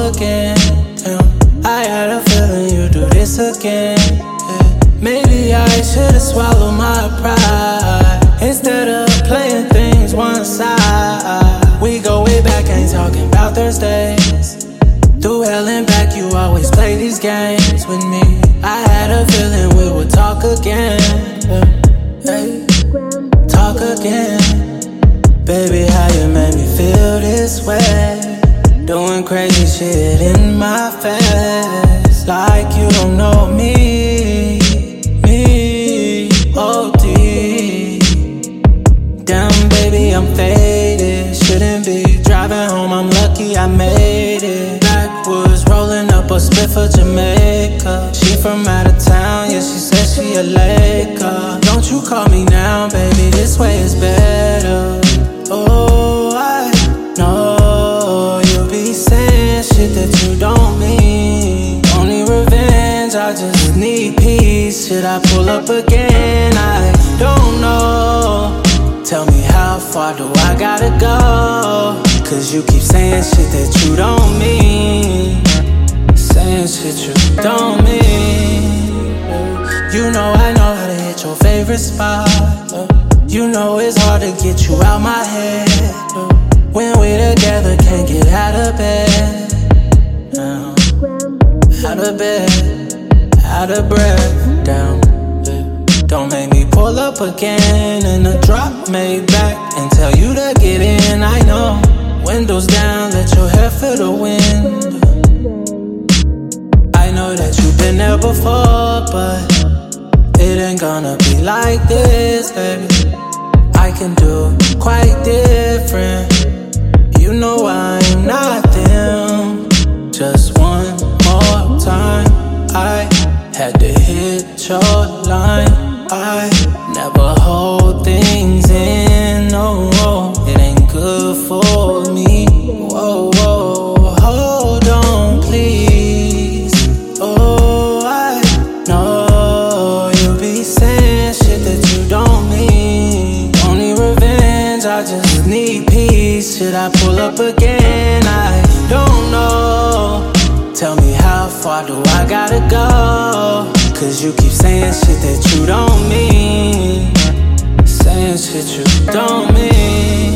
again. Damn, I had a feeling you'd do this again. Yeah. Maybe I should've swallowed my pride instead of playing things one side. We go way back, ain't talking about Thursdays. Through hell and back, you always play these games with me. I had a feeling we would talk again. Hey, talk again. Baby, how you made me feel this way? Doing crazy shit in my face, like you don't know me, OD. Damn, baby, I'm faded. Shouldn't be driving home, I'm lucky I made it. Backwoods, rolling up a spliff for Jamaica. She from out of town, yeah, she said she a Laker. Don't you call me now, baby, this way is better. Oh, I know you be saying shit that you don't mean. Only revenge, I just need peace. Should I pull up again? I don't know. Tell me how far do I gotta go? Cause you keep saying shit that you don't mean. Saying shit you don't mean. You know I know how to hit your favorite spot. You know it's hard to get you out my head. When we together, can't get out of bed. No. Out of bed, out of breath, down. Don't make me pull up again in a drop made back and tell you to get in. I know, windows down, let your hair feel the wind. I know that you've been there before, but it ain't gonna be like this, baby. I can do quite different. You know I'm not them. Just one more time, I had to hit your line. I never hold things in, no, it ain't good for me. Whoa, whoa, hold on, please. Oh, I know you be saying shit that you don't mean. Only revenge, I just need peace. Should I pull up again? I don't know. Tell me how far do I gotta go? Cause you keep saying shit that you don't mean. Saying shit you don't mean.